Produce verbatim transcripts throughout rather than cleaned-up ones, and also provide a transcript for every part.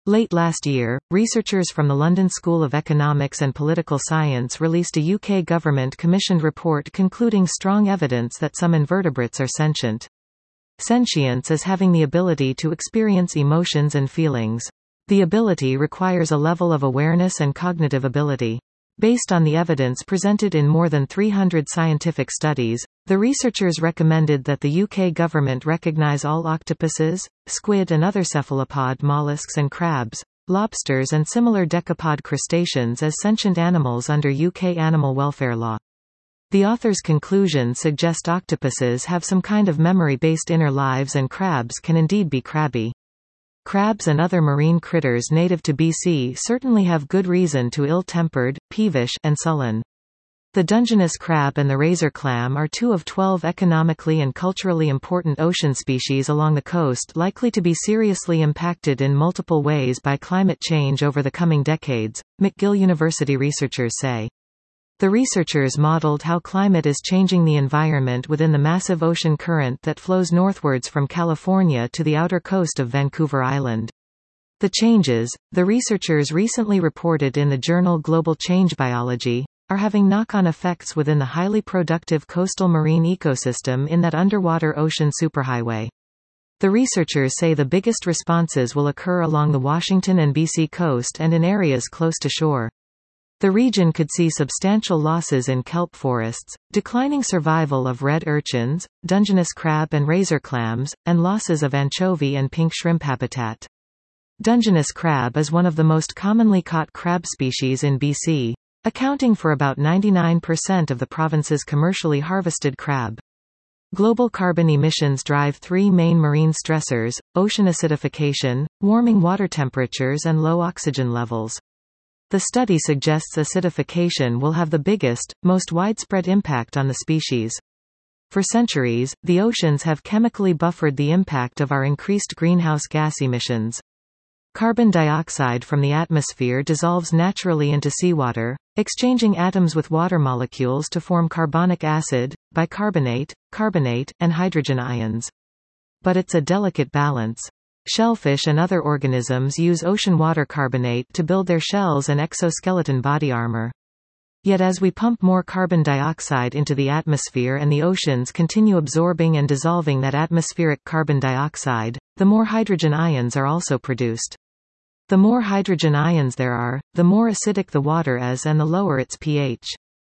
Late last year, researchers from the London School of Economics and Political Science released a U K government-commissioned report concluding strong evidence that some invertebrates are sentient. Sentience is having the ability to experience emotions and feelings. The ability requires a level of awareness and cognitive ability. Based on the evidence presented in more than three hundred scientific studies, the researchers recommended that the U K government recognise all octopuses, squid and other cephalopod mollusks and crabs, lobsters and similar decapod crustaceans as sentient animals under U K animal welfare law. The author's conclusion suggests octopuses have some kind of memory-based inner lives and crabs can indeed be crabby. Crabs and other marine critters native to B C certainly have good reason to ill-tempered, peevish, and sullen. The Dungeness crab and the razor clam are two of twelve economically and culturally important ocean species along the coast likely to be seriously impacted in multiple ways by climate change over the coming decades, McGill University researchers say. The researchers modeled how climate is changing the environment within the massive ocean current that flows northwards from California to the outer coast of Vancouver Island. The changes, the researchers recently reported in the journal Global Change Biology, are having knock-on effects within the highly productive coastal marine ecosystem in that underwater ocean superhighway. The researchers say the biggest responses will occur along the Washington and B C coast and in areas close to shore. The region could see substantial losses in kelp forests, declining survival of red urchins, Dungeness crab and razor clams, and losses of anchovy and pink shrimp habitat. Dungeness crab is one of the most commonly caught crab species in B C, accounting for about ninety-nine percent of the province's commercially harvested crab. Global carbon emissions drive three main marine stressors: ocean acidification, warming water temperatures and low oxygen levels. The study suggests acidification will have the biggest, most widespread impact on the species. For centuries, the oceans have chemically buffered the impact of our increased greenhouse gas emissions. Carbon dioxide from the atmosphere dissolves naturally into seawater, exchanging atoms with water molecules to form carbonic acid, bicarbonate, carbonate, and hydrogen ions. But it's a delicate balance. Shellfish and other organisms use ocean water carbonate to build their shells and exoskeleton body armor. Yet as we pump more carbon dioxide into the atmosphere and the oceans continue absorbing and dissolving that atmospheric carbon dioxide, the more hydrogen ions are also produced. The more hydrogen ions there are, the more acidic the water is and the lower its pH.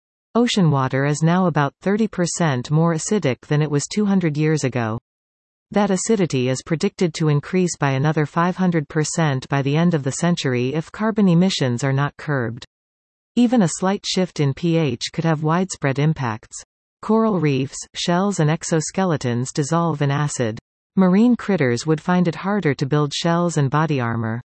Ocean water is now about thirty percent more acidic than it was two hundred years ago. That acidity is predicted to increase by another five hundred percent by the end of the century if carbon emissions are not curbed. Even a slight shift in pH could have widespread impacts. Coral reefs, shells and exoskeletons dissolve in acid. Marine critters would find it harder to build shells and body armor.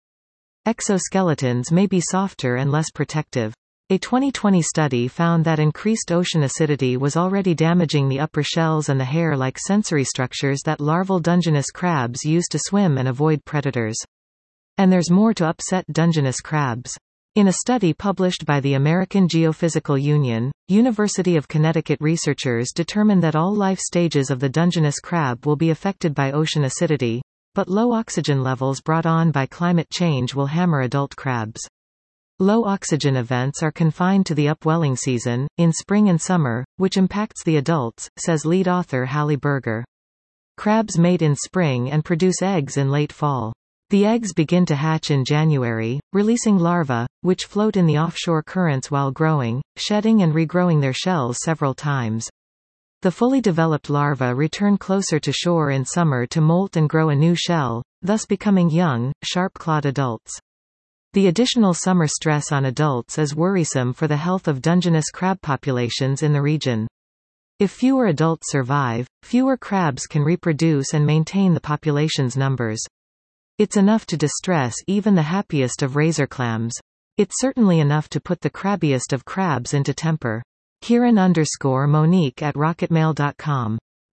Exoskeletons may be softer and less protective. A twenty twenty study found that increased ocean acidity was already damaging the upper shells and the hair-like sensory structures that larval Dungeness crabs use to swim and avoid predators. And there's more to upset Dungeness crabs. In a study published by the American Geophysical Union, University of Connecticut researchers determined that all life stages of the Dungeness crab will be affected by ocean acidity, but low oxygen levels brought on by climate change will hammer adult crabs. Low oxygen events are confined to the upwelling season, in spring and summer, which impacts the adults, says lead author Hallie Berger. Crabs mate in spring and produce eggs in late fall. The eggs begin to hatch in January, releasing larvae, which float in the offshore currents while growing, shedding and regrowing their shells several times. The fully developed larvae return closer to shore in summer to molt and grow a new shell, thus becoming young, sharp-clawed adults. The additional summer stress on adults is worrisome for the health of Dungeness crab populations in the region. If fewer adults survive, fewer crabs can reproduce and maintain the population's numbers. It's enough to distress even the happiest of razor clams. It's certainly enough to put the crabbiest of crabs into temper. Kieran underscore Monique at rocketmail dot com